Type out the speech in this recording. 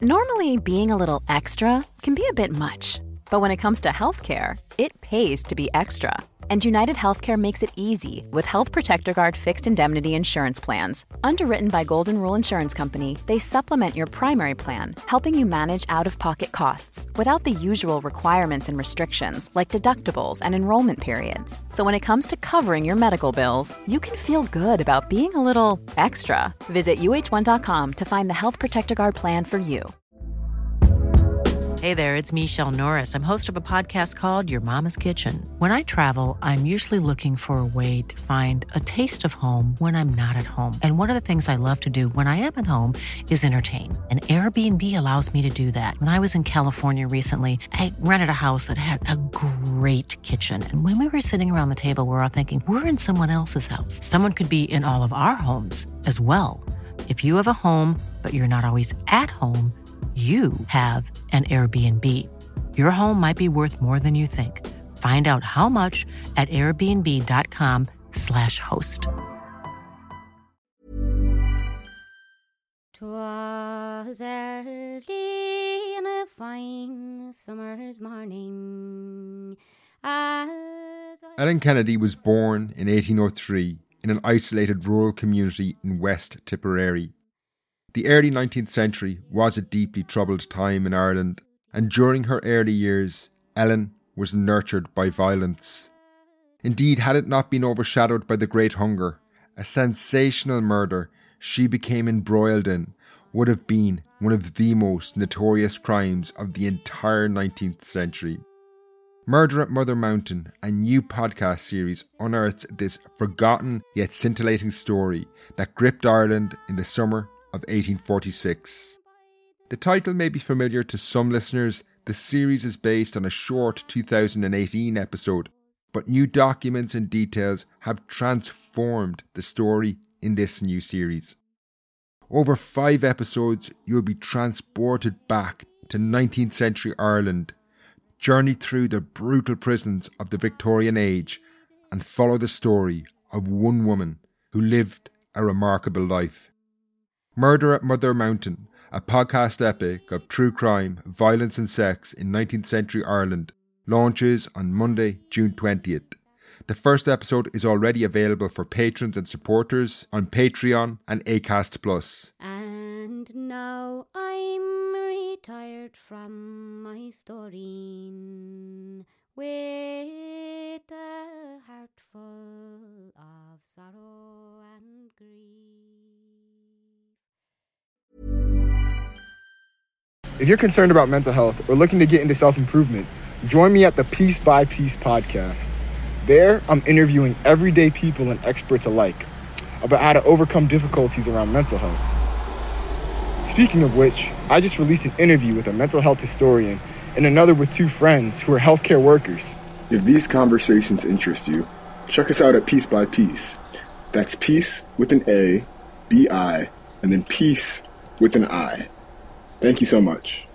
Normally, being a little extra can be a bit much, but when it comes to healthcare, it pays to be extra. And United Healthcare makes it easy with Health Protector Guard fixed indemnity insurance plans. Underwritten by Golden Rule Insurance Company, they supplement your primary plan, helping you manage out-of-pocket costs without the usual requirements and restrictions like deductibles and enrollment periods. So when it comes to covering your medical bills, you can feel good about being a little extra. Visit uh1.com to find the Health Protector Guard plan for you. Hey there, it's Michelle Norris. I'm host of a podcast called Your Mama's Kitchen. When I travel, I'm usually looking for a way to find a taste of home when I'm not at home. And one of the things I love to do when I am at home is entertain. And Airbnb allows me to do that. When I was in California recently, I rented a house that had a great kitchen. And when we were sitting around the table, we're all thinking, we're in someone else's house. Someone could be in all of our homes as well. If you have a home, but you're not always at home, you have an Airbnb. Your home might be worth more than you think. Find out how much at airbnb.com/host. 'Twas early in a fine summer's morning. Ellen Kennedy was born in 1803 in an isolated rural community in West Tipperary. The early 19th century was a deeply troubled time in Ireland, and during her early years, Ellen was nurtured by violence. Indeed, had it not been overshadowed by the Great Hunger, a sensational murder she became embroiled in would have been one of the most notorious crimes of the entire 19th century. Murder at Mother Mountain, a new podcast series, unearths this forgotten yet scintillating story that gripped Ireland in the summer of 1846. The title may be familiar to some listeners. The series is based on a short 2018 episode, but new documents and details have transformed the story in this new series. Over 5 episodes, you'll be transported back to 19th century Ireland, journey through the brutal prisons of the Victorian age, and follow the story of one woman who lived a remarkable life. Murder at Mother Mountain, a podcast epic of true crime, violence and sex in 19th century Ireland, launches on Monday, June 20th. The first episode is already available for patrons and supporters on Patreon and Acast+. And now I'm retired from my story with a heart full of sorrow and grief. If you're concerned about mental health or looking to get into self-improvement, join me at the Piece by Piece podcast. There, I'm interviewing everyday people and experts alike about how to overcome difficulties around mental health. Speaking of which, I just released an interview with a mental health historian and another with 2 friends who are healthcare workers. If these conversations interest you, check us out at Piece by Piece. That's Piece with an A, B-I, and then Peace with an I. Thank you so much.